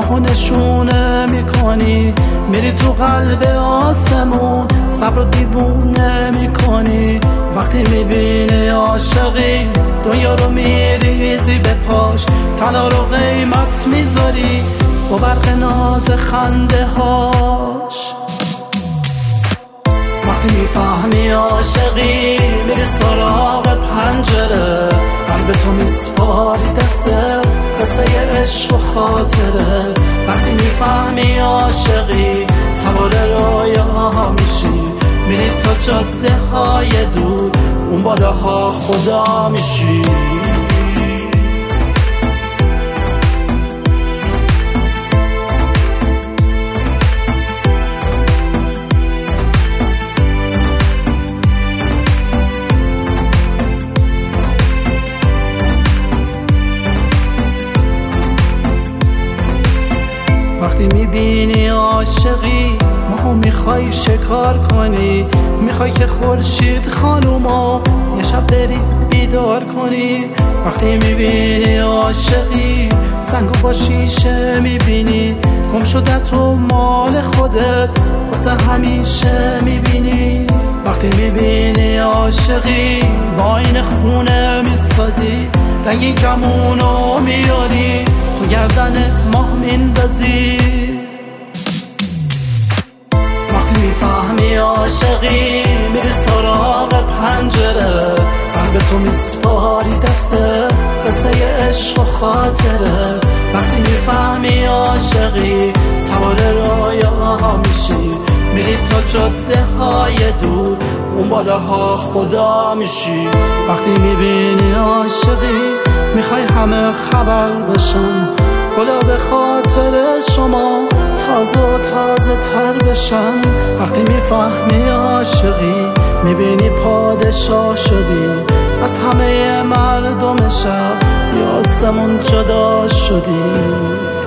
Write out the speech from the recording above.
راهو نشونه میکنی، میری تو قلب آسمون، صبر دیوونه میکنی. وقتی میبینی عاشقی دنیا رو میریزی به پاش، طلا رو قیمت میذاری با برق ناز خنده هاش. وقتی میفهمی عاشقی میری سراغ پنجره، قلب تو میسپاری دسته قصه عشق و خاطره. وقتی میفهمی عاشقی سوار رویا میشی، میری تا جاده های دور، اون بالاها خدا میشی. وقتی میبینی عاشقی ماهو میخوای شکار کنی، میخوای که خورشید خانومو یه شب بری بیدار کنی. وقتی میبینی عاشقی سنگو با شیشه میبینی، گم شده تو مال خودت واسه همیشه میبینی. وقتی میبینی عاشقی با این خونه میسازی، رنگین کمونو میاری تو گردن ماه میندازی. وقتی میفهمی عاشقی میری سراغ پنجره، قلب تو میسپاری دسته قصه عشق و خاطره. وقتی میفهمی عاشقی سوار رویا میشی، میری تا جاده های دور، اون بالاها خدا میشی. وقتی میبینی عاشقی میخوای همه خبر بشن، گلا به خاطر شما تازه و تازه تر بشن. وقتی میفهمی عاشقی میبینی پادشاه شدی، از همه مردم شهر یا آسمون جدا شدی.